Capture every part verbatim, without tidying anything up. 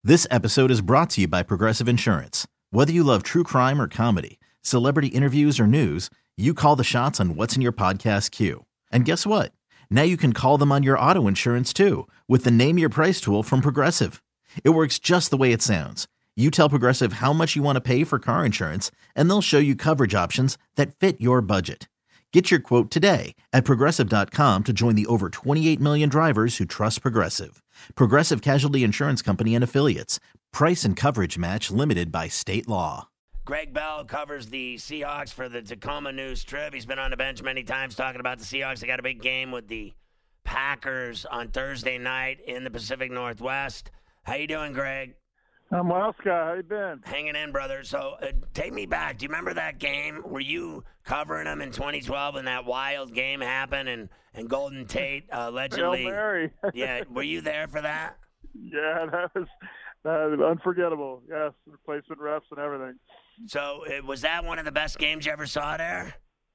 This episode is brought to you by Progressive Insurance. Whether you love true crime or comedy, celebrity interviews or news, you call the shots on what's in your podcast queue. And guess what? Now you can call them on your auto insurance too with the Name Your Price tool from Progressive. It works just the way it sounds. You tell Progressive how much you want to pay for car insurance, and they'll show you coverage options that fit your budget. Get your quote today at Progressive dot com to join the over twenty-eight million drivers who trust Progressive. Progressive Casualty Insurance Company and Affiliates. Price and coverage match limited by state law. Greg Bell covers the Seahawks for the Tacoma News Trib. He's been on the bench many times talking about the Seahawks. They got a big game with the Packers on Thursday night in the Pacific Northwest. How you doing, Greg? I'm well, Scott. How you been? Hanging in, brother. So uh, take me back. Do you remember that game? Were you covering them in twenty twelve when that wild game happened and, and Golden Tate uh, allegedly? Hail Mary. Yeah, were you there for that? Yeah, that was, that was unforgettable. Yes, replacement refs and everything. So uh, was that one of the best games you ever saw there?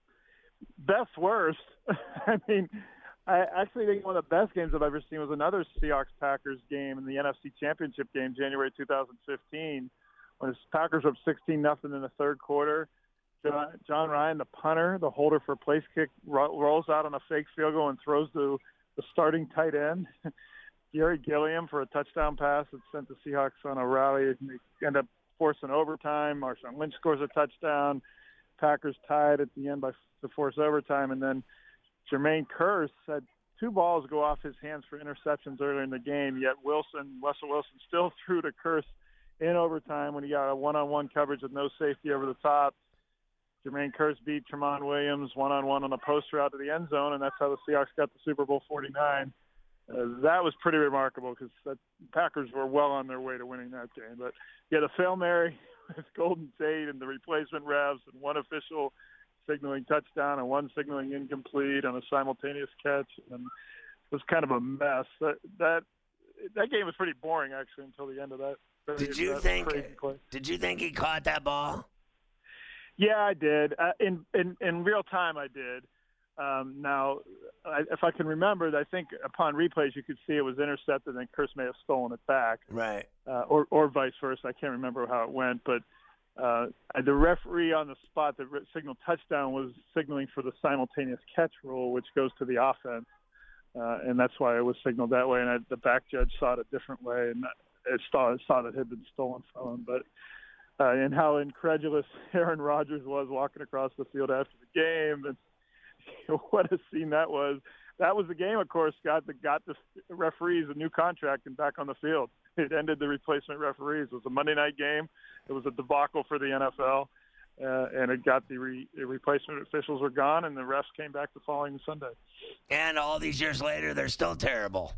Best worst. I mean, I actually think one of the best games I've ever seen was another Seahawks-Packers game in the N F C Championship game, January two thousand fifteen, when the Packers were up sixteen nothing in the third quarter. John, John Ryan, the punter, the holder for a place kick, ro- rolls out on a fake field goal and throws to the starting tight end, Gary Gilliam, for a touchdown pass that sent the Seahawks on a rally. And they end up forcing overtime. Marshawn Lynch scores a touchdown. Packers tied at the end by to force overtime, and then Jermaine Kearse had two balls go off his hands for interceptions earlier in the game, yet Wilson, Russell Wilson still threw to Kearse in overtime when he got a one-on-one coverage with no safety over the top. Jermaine Kearse beat Tramon Williams one-on-one on a post route to the end zone, and that's how the Seahawks got the Super Bowl forty-nine. Uh, that was pretty remarkable because the Packers were well on their way to winning that game. But, yeah, the Hail Mary with Golden Tate and the replacement refs and one official signaling touchdown and one signaling incomplete on a simultaneous catch, and it was kind of a mess. That that that game was pretty boring actually until the end of that. Did you that think? crazy play. Did you think he caught that ball? Yeah, I did. Uh, in in in real time, I did. Um, now, I, if I can remember, I think upon replays you could see it was intercepted, and Kearse may have stolen it back, right? Uh, or or vice versa. I can't remember how it went, but. Uh, the referee on the spot that signaled touchdown was signaling for the simultaneous catch rule, which goes to the offense, uh, and that's why it was signaled that way. And I, the back judge saw it a different way, and it saw, saw that it had been stolen from him. But uh, and how incredulous Aaron Rodgers was walking across the field after the game, and what a scene that was. That was the game, of course, Scott, that got the referees a new contract and back on the field. It ended the replacement referees. It was a Monday night game. It was a debacle for the N F L, uh, and it got the, re- the replacement officials were gone, and the refs came back the following Sunday. And all these years later, they're still terrible.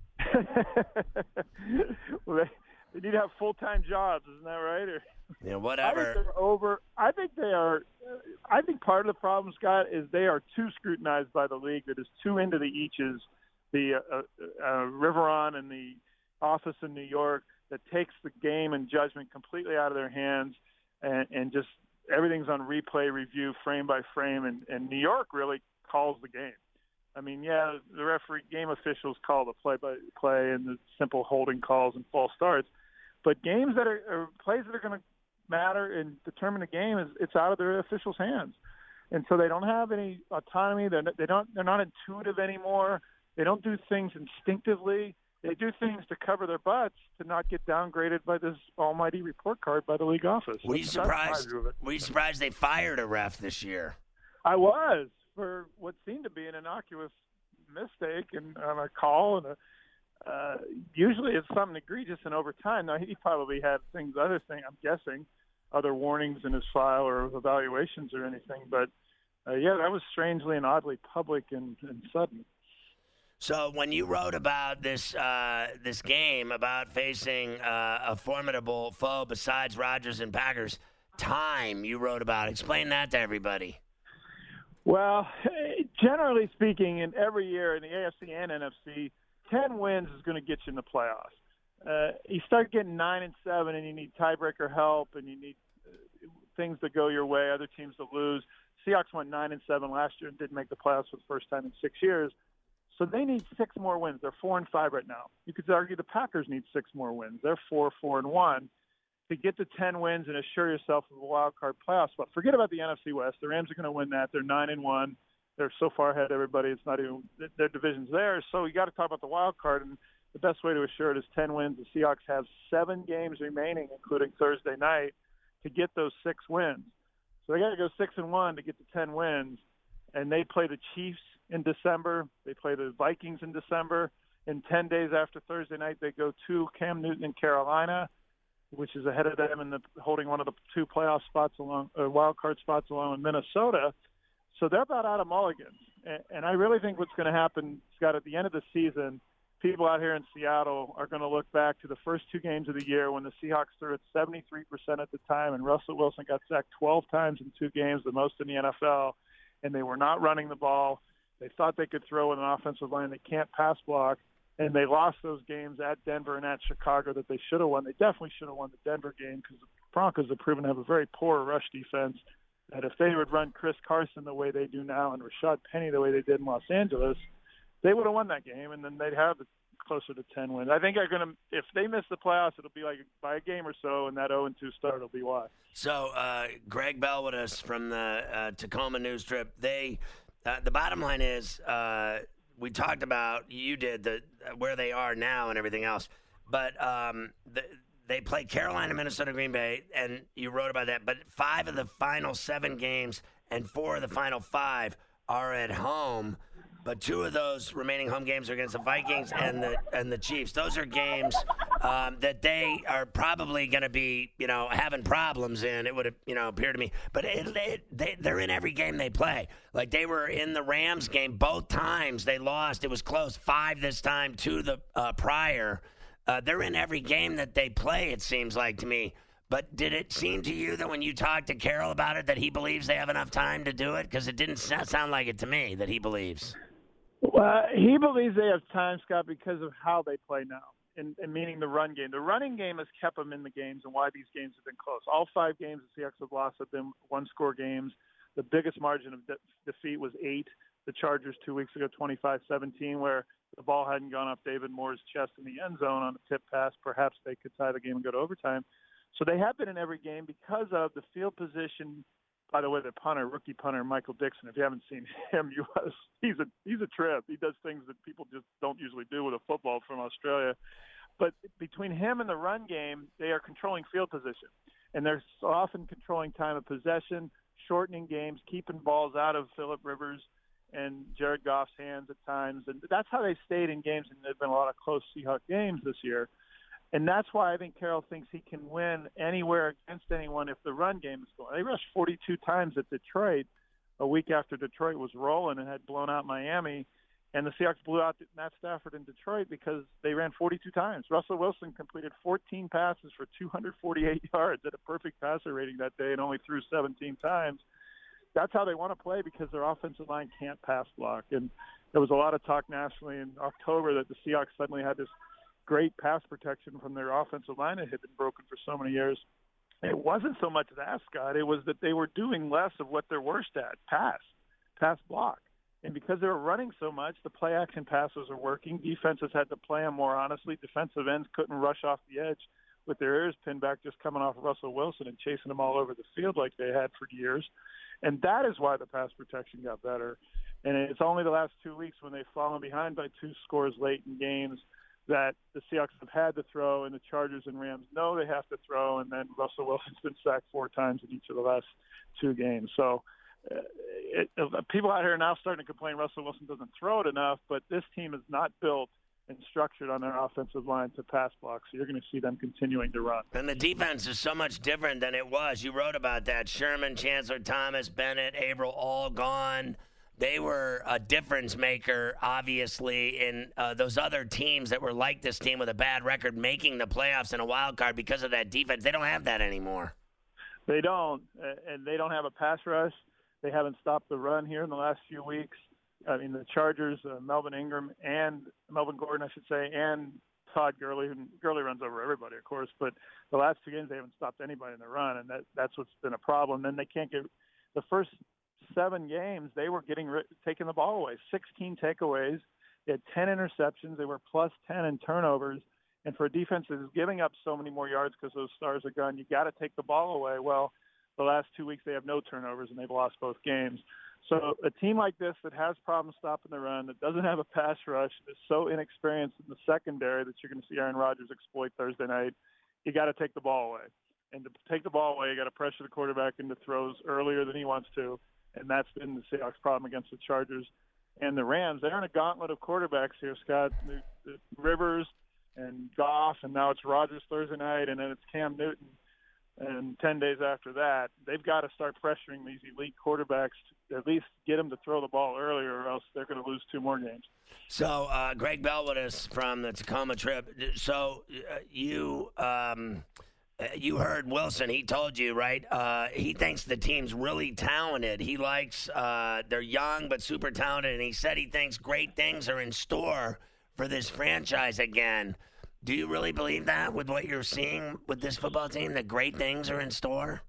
Well, they, they need to have full-time jobs, isn't that right? Or, yeah, whatever. I think they're over. I think they are. I think part of the problem, Scott, is they are too scrutinized by the league. That is too into the eaches, the uh, uh, Riveron and the office in New York that takes the game and judgment completely out of their hands, and, and just everything's on replay review, frame by frame, and, and New York really calls the game. I mean, yeah, the referee, game officials call the play-by-play and the simple holding calls and false starts, but games that are, are plays that are going to matter and determine the game, is it's out of their officials' hands, and so they don't have any autonomy. They're not, they don't. They're not intuitive anymore. They don't do things instinctively. They do things to cover their butts to not get downgraded by this almighty report card by the league office. Were you That's surprised? Were you surprised they fired a ref this year? I was, for what seemed to be an innocuous mistake and on a call, and a, uh, usually it's something egregious and over time. Now he probably had things, other thing. I'm guessing, other warnings in his file or evaluations or anything. But uh, yeah, that was strangely and oddly public and, and sudden. So when you wrote about this uh, this game, about facing uh, a formidable foe besides Rodgers and Packers, time you wrote about, explain that to everybody. Well, generally speaking, in every year in the A F C and N F C, ten wins is going to get you in the playoffs. Uh, you start getting nine and seven, and you need tiebreaker help, and you need uh, things that go your way, other teams to lose. Seahawks went nine and seven last year and didn't make the playoffs for the first time in six years. So they need six more wins. They're four and five right now. You could argue the Packers need six more wins. They're four, four and one to get to ten wins and assure yourself of a wild card playoff spot. Forget about the N F C West. The Rams are going to win that. They're nine and one. They're so far ahead of everybody. It's not even their division's there. So you got to talk about the wild card, and the best way to assure it is ten wins. The Seahawks have seven games remaining, including Thursday night, to get those six wins. So they got to go six and one to get to ten wins, and they play the Chiefs in December. They play the Vikings in December. And ten days after Thursday night, they go to Cam Newton in Carolina, which is ahead of them in the holding one of the two playoff spots along, or wild card spots along with Minnesota. So they're about out of mulligans. And, and I really think what's going to happen, Scott, at the end of the season, people out here in Seattle are going to look back to the first two games of the year when the Seahawks threw at seventy-three percent at the time, and Russell Wilson got sacked twelve times in two games, the most in the N F L, and they were not running the ball. They thought they could throw with an offensive line that can't pass block, and they lost those games at Denver and at Chicago that they should have won. They definitely should have won the Denver game because the Broncos have proven to have a very poor rush defense, that if they would run Chris Carson the way they do now and Rashad Penny the way they did in Los Angeles, they would have won that game, and then they'd have closer to ten wins. I think they're going to, if they miss the playoffs, it'll be like by a game or so, and that oh and two start will be why. So, uh, Greg Bell with us from the uh, Tacoma News Trip. They, uh, the bottom line is, uh, we talked about, you did, the where they are now and everything else, but um, the, they play Carolina, Minnesota, Green Bay, and you wrote about that, but five of the final seven games and four of the final five are at home. But two of those remaining home games are against the Vikings and the and the Chiefs. Those are games um, that they are probably going to be, you know, having problems in. It would, you know, appear to me. But it, it, they, they're in every game they play. Like they were in the Rams game both times they lost. It was close, five this time, two the uh, prior. Uh, they're in every game that they play. It seems like to me. But did it seem to you that when you talked to Carroll about it that he believes they have enough time to do it? Because it didn't sound like it to me that he believes. Well, he believes they have time, Scott, because of how they play now, and, and meaning the run game. The running game has kept them in the games and why these games have been close. All five games the Seahawks have lost have been one-score games. The biggest margin of de- defeat was eight. The Chargers two weeks ago, twenty-five seventeen, where the ball hadn't gone off David Moore's chest in the end zone on a tip pass. Perhaps they could tie the game and go to overtime. So they have been in every game because of the field position. By the way, the punter, rookie punter, Michael Dixon, if you haven't seen him, you he's a he's a trip. He does things that people just don't usually do with a football from Australia. But between him and the run game, they are controlling field position. And they're often controlling time of possession, shortening games, keeping balls out of Phillip Rivers and Jared Goff's hands at times. And that's how they stayed in games, and there have been a lot of close Seahawks games this year. And that's why I think Carroll thinks he can win anywhere against anyone if the run game is going. They rushed forty-two times at Detroit a week after Detroit was rolling and had blown out Miami. And the Seahawks blew out Matt Stafford in Detroit because they ran forty-two times. Russell Wilson completed fourteen passes for two hundred forty-eight yards at a perfect passer rating that day and only threw seventeen times. That's how they want to play because their offensive line can't pass block. And there was a lot of talk nationally in October that the Seahawks suddenly had this great pass protection from their offensive line that had been broken for so many years. It wasn't so much that, Scott. It was that they were doing less of what they're worst at, pass, pass block. And because they were running so much, the play-action passes are working. Defenses had to play them more honestly. Defensive ends couldn't rush off the edge with their ears pinned back just coming off Russell Wilson and chasing them all over the field like they had for years. And that is why the pass protection got better. And it's only the last two weeks when they've fallen behind by two scores late in games that the Seahawks have had to throw, and the Chargers and Rams know they have to throw, and then Russell Wilson's been sacked four times in each of the last two games. So uh, it, it, people out here are now starting to complain Russell Wilson doesn't throw it enough, but this team is not built and structured on their offensive line to pass block, so you're going to see them continuing to run. And the defense is so much different than it was. You wrote about that. Sherman, Chancellor, Thomas, Bennett, Averill, all gone. They were a difference maker, obviously, in uh, those other teams that were like this team with a bad record making the playoffs in a wild card because of that defense. They don't have that anymore. They don't, and they don't have a pass rush. They haven't stopped the run here in the last few weeks. I mean, the Chargers, uh, Melvin Ingram and Melvin Gordon, I should say, and Todd Gurley. And Gurley runs over everybody, of course, but the last two games they haven't stopped anybody in the run, and that, that's what's been a problem. Then they can't get the first seven games, they were getting taking the ball away, sixteen takeaways. They had ten interceptions. They were plus ten in turnovers. And for a defense that is giving up so many more yards because those stars are gone, you got to take the ball away. Well, the last two weeks they have no turnovers, and they've lost both games. So a team like this that has problems stopping the run, that doesn't have a pass rush, is so inexperienced in the secondary that you're going to see Aaron Rodgers exploit Thursday night, you got to take the ball away. And to take the ball away, you got to pressure the quarterback into throws earlier than he wants to, and that's been the Seahawks' problem against the Chargers and the Rams. They're in a gauntlet of quarterbacks here, Scott. Rivers and Goff, and now it's Rodgers Thursday night, and then it's Cam Newton. And ten days after that, they've got to start pressuring these elite quarterbacks to at least get them to throw the ball earlier, or else they're going to lose two more games. So, uh, Greg Bell with us from the Tacoma trip. So, uh, you um, you heard Wilson. He told you, right? Uh, he thinks the team's really talented. He likes uh, they're young but super talented, and he said he thinks great things are in store for this franchise again. Do you really believe that with what you're seeing with this football team, that great things are in store?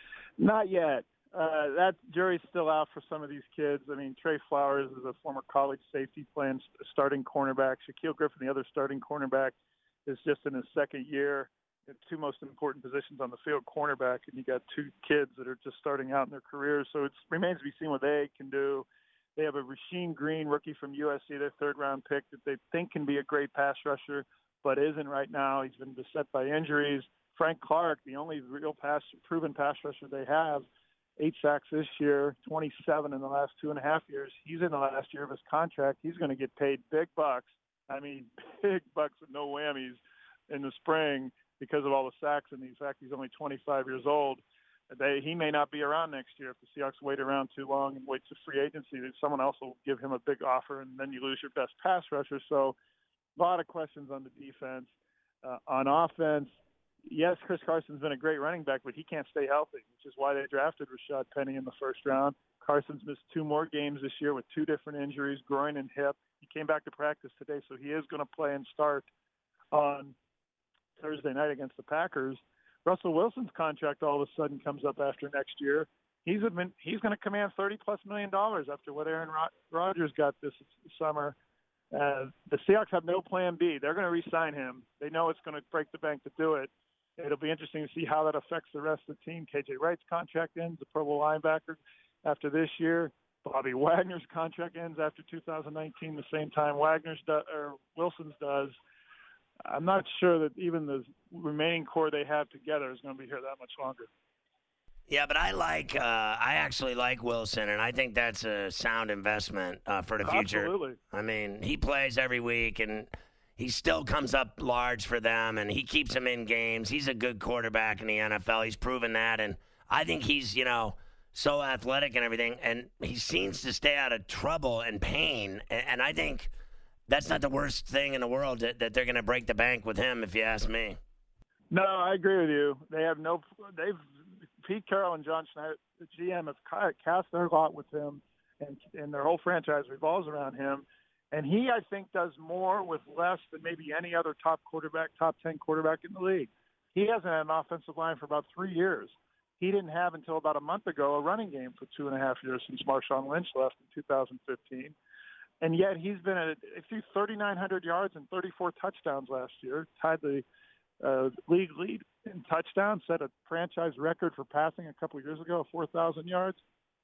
Not yet. Uh, that jury's still out for some of these kids. I mean, Trey Flowers is a former college safety playing starting cornerback. Shaquille Griffin, the other starting cornerback, is just in his second year. The two most important positions on the field, cornerback, and you got two kids that are just starting out in their careers. So it remains to be seen what they can do. They have a Rasheem Green, rookie from U S C, their third-round pick, that they think can be a great pass rusher, but isn't right now. He's been beset by injuries. Frank Clark, the only real pass, proven pass rusher they have, eight sacks this year, twenty-seven in the last two and a half years. He's in the last year of his contract. He's going to get paid big bucks. I mean, big bucks with no whammies in the spring because of all the sacks. And in fact, he's only twenty-five years old. They, he may not be around next year if the Seahawks wait around too long and wait to free agency. Someone else will give him a big offer, and then you lose your best pass rusher. So a lot of questions on the defense. Uh, on offense, yes, Chris Carson's been a great running back, but he can't stay healthy, which is why they drafted Rashad Penny in the first round. Carson's missed two more games this year with two different injuries, groin and hip. He came back to practice today, so he is going to play and start on Thursday night against the Packers. Russell Wilson's contract all of a sudden comes up after next year. He's admit, he's going to command thirty plus million dollars after what Aaron Rodgers got this summer. Uh, the Seahawks have no plan B. They're going to re-sign him. They know it's going to break the bank to do it. It'll be interesting to see how that affects the rest of the team. K J Wright's contract ends, the Pro Bowl linebacker, after this year. Bobby Wagner's contract ends after two thousand nineteen, the same time Wagner's do, or Wilson's does. I'm not sure that even the remaining core they have together is going to be here that much longer. Yeah, but I like, uh, I actually like Wilson, and I think that's a sound investment uh, for the future. Absolutely. I mean, he plays every week, and he still comes up large for them, and he keeps them in games. He's a good quarterback in the N F L. He's proven that, and I think he's, you know, so athletic and everything, and he seems to stay out of trouble and pain, and, and I think that's not the worst thing in the world that, that they're going to break the bank with him, if you ask me. No, I agree with you. They have no – they've – Pete Carroll and John Schneider, the G M, have cast their lot with him, and, and their whole franchise revolves around him. And he, I think, does more with less than maybe any other top quarterback, top ten quarterback in the league. He hasn't had an offensive line for about three years. He didn't have until about a month ago a running game for two and a half years since Marshawn Lynch left in two thousand fifteen. And yet he's been at he threw thirty-nine hundred yards and thirty-four touchdowns last year, tied the uh, league lead in touchdowns, set a franchise record for passing a couple of years ago, four thousand yards,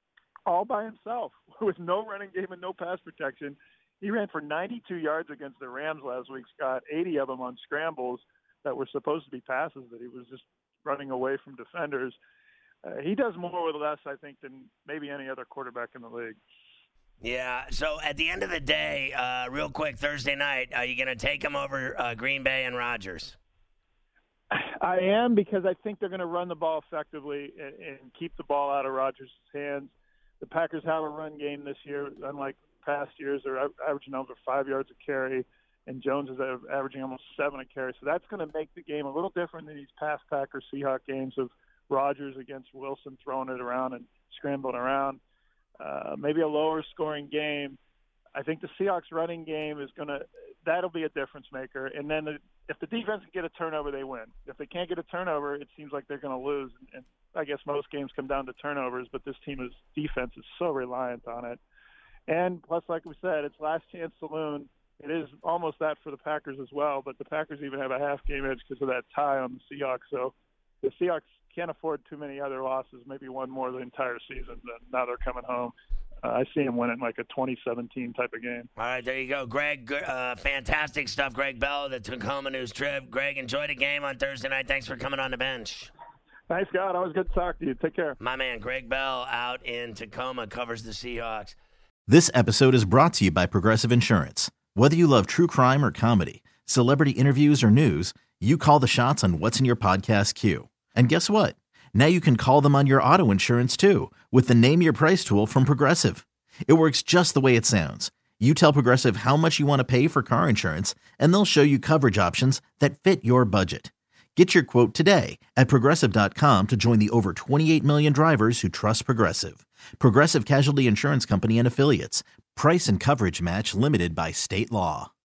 all by himself with no running game and no pass protection. He ran for ninety-two yards against the Rams last week, Scott, eighty of them on scrambles that were supposed to be passes that he was just running away from defenders. Uh, he does more with less, I think, than maybe any other quarterback in the league. Yeah, so at the end of the day, uh, real quick, Thursday night, are you going to take him over uh, Green Bay and Rodgers? I am, because I think they're going to run the ball effectively and, and keep the ball out of Rodgers' hands. The Packers have a run game this year, unlike past years. They're averaging over five yards a carry, and Jones is averaging almost seven a carry. So that's going to make the game a little different than these past Packers Seahawks games of Rodgers against Wilson throwing it around and scrambling around. Uh, maybe a lower scoring game. I think the Seahawks running game is going to – that'll be a difference maker. And then the, if the defense can get a turnover, they win. If they can't get a turnover, it seems like they're going to lose. And, and I guess most games come down to turnovers, but this team is defense is so reliant on it. And plus, like we said, it's last chance saloon. it is almost that for the Packers as well, but the Packers even have a half-game edge because of that tie on the Seahawks. So the Seahawks can't afford too many other losses, maybe one more the entire season. But now they're coming home. Uh, I see them winning like a twenty seventeen type of game. All right, there you go. Greg, uh, fantastic stuff. Greg Bell, the Tacoma News Trib. Greg, enjoy the game on Thursday night. Thanks for coming on the bench. Thanks, God. Always good to talk to you. Take care. My man, Greg Bell, out in Tacoma, covers the Seahawks. This episode is brought to you by Progressive Insurance. Whether you love true crime or comedy, celebrity interviews or news, you call the shots on what's in your podcast queue. And guess what? Now you can call them on your auto insurance too with the Name Your Price tool from Progressive. It works just the way it sounds. You tell Progressive how much you want to pay for car insurance, and they'll show you coverage options that fit your budget. Get your quote today at Progressive dot com to join the over twenty-eight million drivers who trust Progressive. Progressive Casualty Insurance Company and Affiliates. Price and coverage match limited by state law.